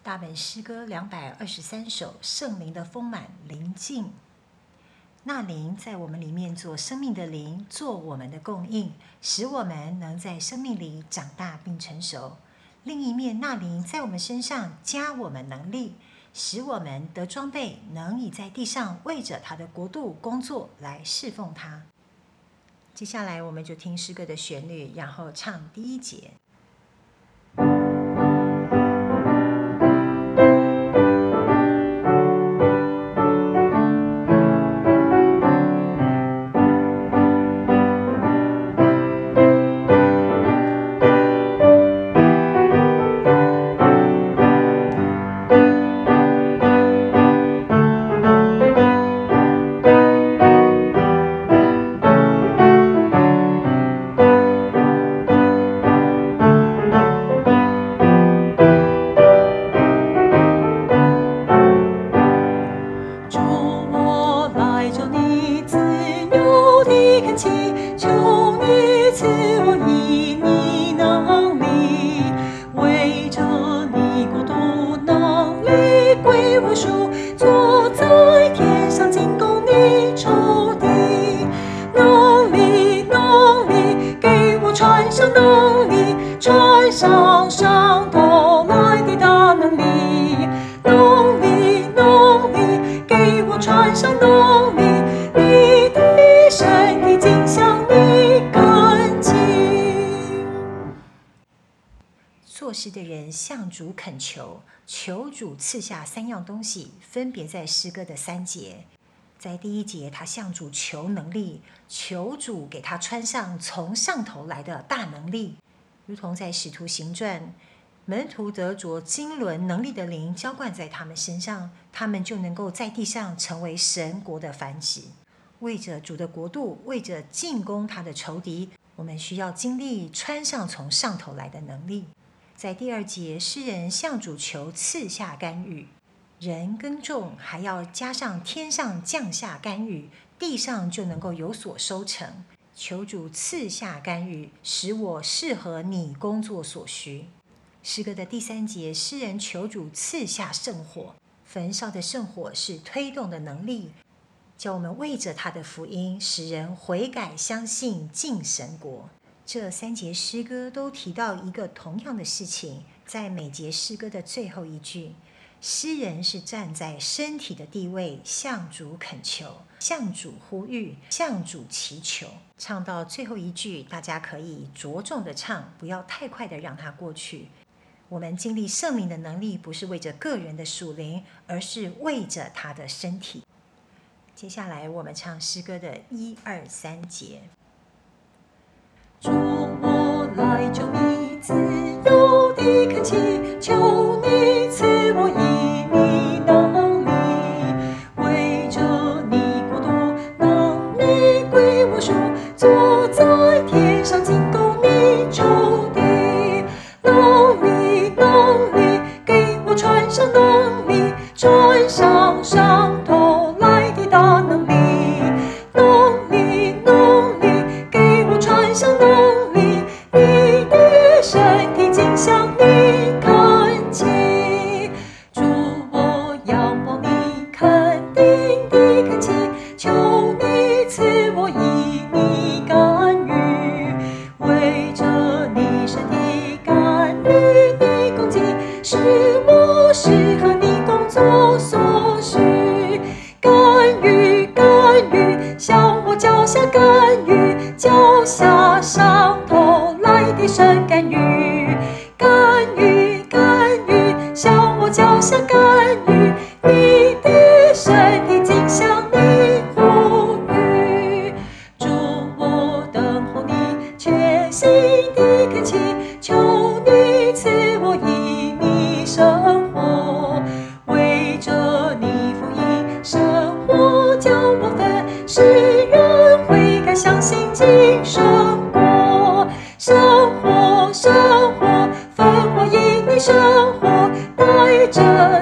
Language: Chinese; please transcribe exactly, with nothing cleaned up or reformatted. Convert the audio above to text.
大本诗歌两百二十三首，圣灵的丰满临近。那灵在我们里面做生命的灵，做我们的供应，使我们能在生命里长大并成熟。另一面，那灵在我们身上加我们能力，使我们得装备，能以在地上为着他的国度工作来侍奉他。接下来我们就听诗歌的旋律，然后唱第一节。作诗的人向主恳求，求主赐下三样东西，分别在诗歌的三节。在第一节，他向主求能力，求主给他穿上从上头来的大能力，如同在使徒行传，门徒得着经纶能力的灵浇灌在他们身上，他们就能够在地上成为神国的繁殖。为着主的国度，为着进攻他的仇敌，我们需要经历穿上从上头来的能力。在第二节，诗人向主求赐下甘雨，人耕种还要加上天上降下甘雨，地上就能够有所收成。求主赐下甘雨，使我适合你工作所需。诗歌的第三节，诗人求主赐下圣火，焚烧的圣火是推动的能力，叫我们为着他的福音，使人悔改相信进神国。这三节诗歌都提到一个同样的事情，在每节诗歌的最后一句，诗人是站在身体的地位，向主恳求，向主呼吁，向主祈求。唱到最后一句，大家可以着重的唱，不要太快的让它过去。我们经历圣灵的能力，不是为着个人的属灵，而是为着他的身体。接下来我们唱诗歌的一二三节。 主，我来求你自由地恳祈，求你赐我一米能力，为着你国度能力归我属，坐在天上进攻你仇敌。能力能力给我穿上能力，穿上上头来的大能力。能力能力给我穿上能力，你的身体竟向你恳祈。主，我仰望你肯定的恳祈，求你赐我一米甘雨，为着你身体甘雨的供给，使我适合你工作所需。甘雨甘雨向我浇下甘雨，浇下上头来的神甘雨。甘雨甘雨向我浇下甘雨，你的身体竟向你呼吁。主，我等候你全心的恳祈，求你赐我一米生活，为着你福音生活将我分，使人悔改相信进神国。生活生活分我一米生活，带着